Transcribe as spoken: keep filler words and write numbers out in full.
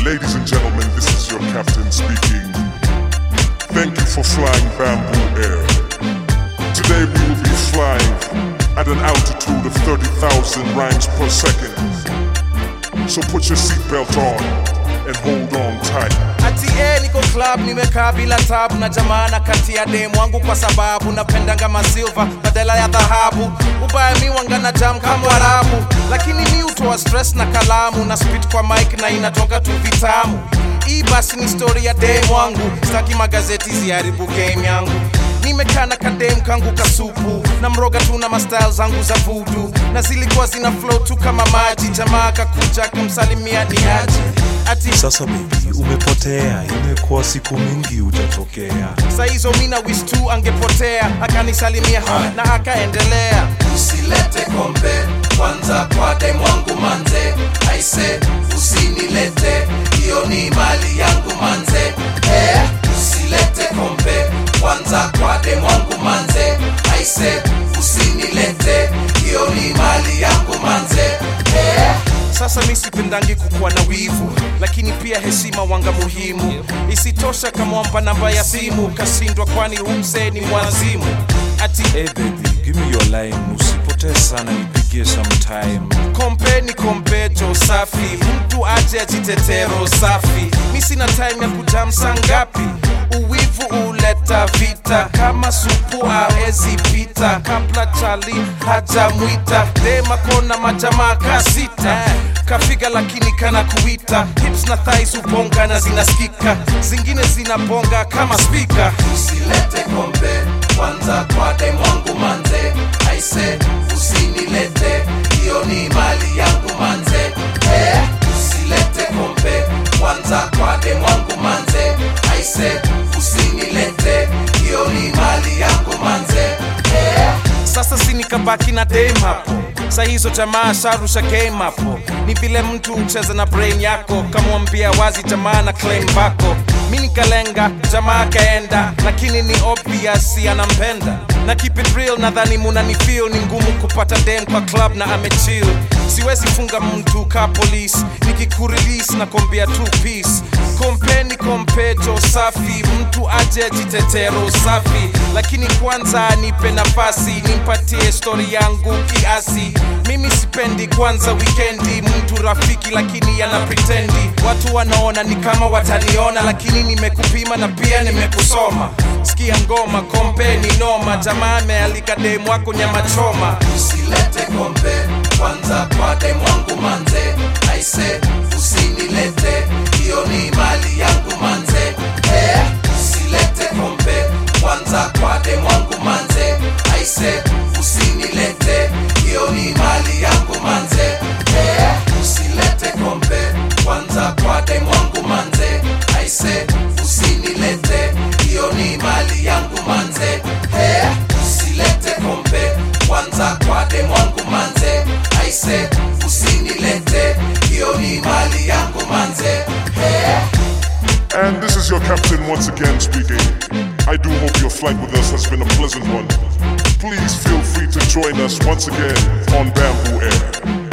Ladies and gentlemen, this is your captain speaking. Thank you for flying Bamboo Air. Today we will be flying at an altitude of thirty thousand rhymes per second. So put your seatbelt on and hold on tight. Ati eh niko club nimekaa bila tabu na jamana kati ya demu wangu kwa sababu napendanga masilva badala ya dhahabu. Ubaya mi wangana jam kama Arabu, lakini mi utoa stress na kalamu na spit kwa mic na inatoka tu vitamu. Hii basi ni story ya demu wangu, sitaki magazeti ziharibu game yangu. Nimekana kadem kangu kasupu na mroga tu na mastyle zangu za voodoo, na zilikuwa zina flow tu kama maji. Jamaa kakuja kumsalimia ni aje. Ati sasa baby umepotea, imekuwa siku mingi hujatokea. Saa hizo mina wish tu angepotea, akanisalimia na akaendelea. Usilete kombe kwanza kwa demu wangu manze, aise usinilete, hiyo ni mali yangu manze. Eh, usilete kombe kwanza kwa demu wangu manze, aise usinilete, hiyo ni mali yangu manze. Eh, sasa mi sipendangi kukuwa na wivu, lakini pia heshima wanga muhimu. Isitosha kamwamba namba ya simu, kasindwa kwani umse ni mwazimu. Ati hey baby, give me your line, usipotee sana nipigie sometime. Kompe ni kompe jo safi, mtu aje ajitetero safi. Mi sina time ya kujam sangapi, uwivu uleta vita. Kama supu hawezi pita, kabla chali haja mwita. Dema kona majamaa kasita, kafiga lakini kana kuita. Hips na thighs ubonga na zinaskika, zingine zinabonga kama speaker. Usilete kombe kwanza kwa demu wangu manze, aise usinilete, hiyo ni mali yangu manze. Eh, usilete kombe kwanza kwa demu wangu manze, aise usinilete, hiyo ni mali yangu manze. Eh, sasa sinikabaki na dem hapo, saa hizo jamaa sharusha game hapo. Ni vile mtu ucheza na brain yako, kamwambia wazi jamaa na claim bako. Mi nikalenga, jamaa kaenda, lakini ni obvious anampenda. Na keep it real, nadhani muna ni feel ni ngumu kupata dem kwa club na amechill. Siwezi funga mtu ka police, nikikurelease na kombia two piece. Kompe ni kompe jo safi, mtu aje jitetero safi. Lakini kwanza nipe nafasi, nimpatie story yangu kiasi. Mimi sipendi kwanza weekendi, mtu rafiki lakini yana pretendi. Watu wanaona ni kama wataniona, lakini nimekupima na pia nimekusoma. Sikia ngoma, kompe ni noma, jamaa amealika demu wako nyama choma. Usilete kombe kwanza kwa demu wangu manze, aise usinilete, hiyo ni mali yangu manze. Eh, usilete kombe kwanza kwa demu wangu manze, aise usinilete, hiyo ni mali yangu manze. Eh, usilete kombe kwanza kwa demu wangu manze, aise usinilete, hiyo ni mali yangu manze. Eh, usilete kombe kwanza kwa demu wangu manze, aise usinilete, hiyo ni mali yangu manze. Eh. And this is your captain once again speaking. I do hope your flight with us has been a pleasant one. Please feel free to join us once again on Bamboo Air.